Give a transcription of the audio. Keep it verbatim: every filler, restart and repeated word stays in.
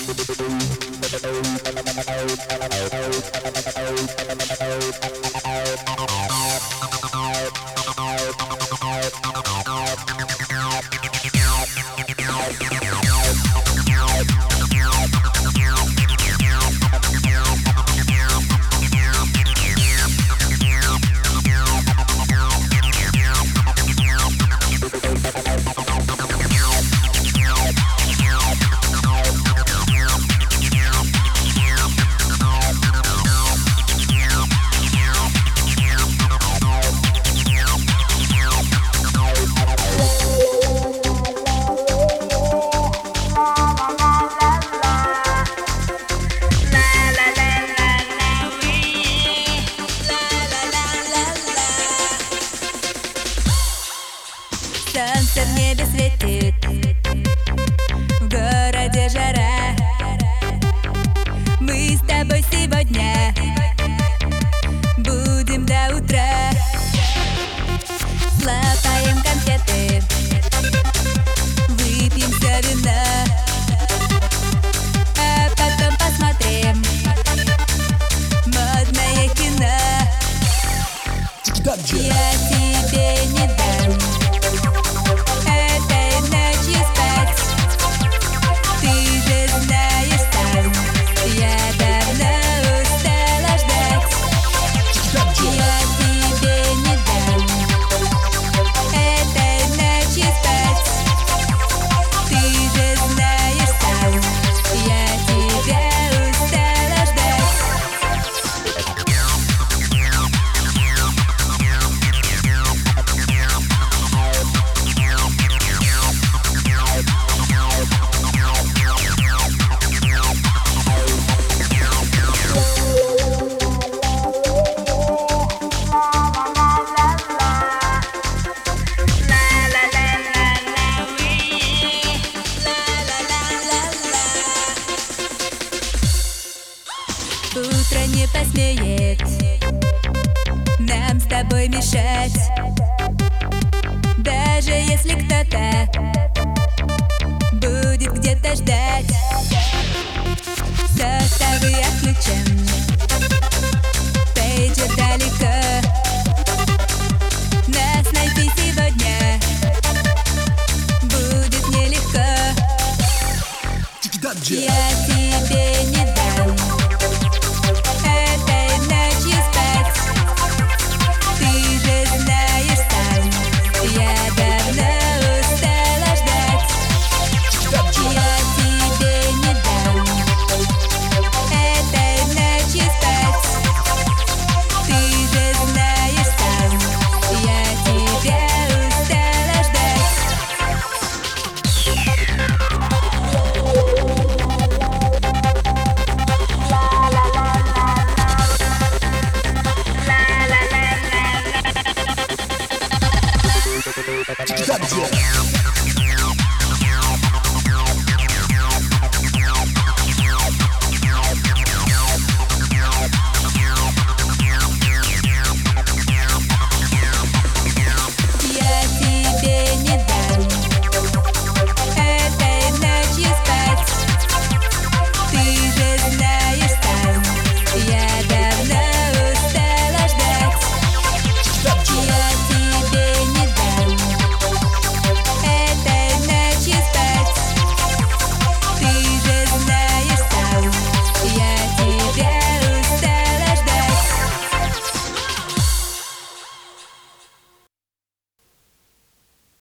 Солнце в небе светит, в городе жара. Мы с тобой сегодня будем до утра. Слопаем конфеты, выпьем все вина, а потом посмотрим модное кино. Я тебе не дам этой ночью спать. Ты же знаешь сам, я давно устала ждать. Я тебе не дам этой ночью спать. Ты же знаешь сам, я тебя устала ждать. Утро не посмеет нам с тобой мешать. Даже если кто-то будет где-то ждать. Составы отключен, пейджер далеко. Нас найти сегодня будет нелегко. Я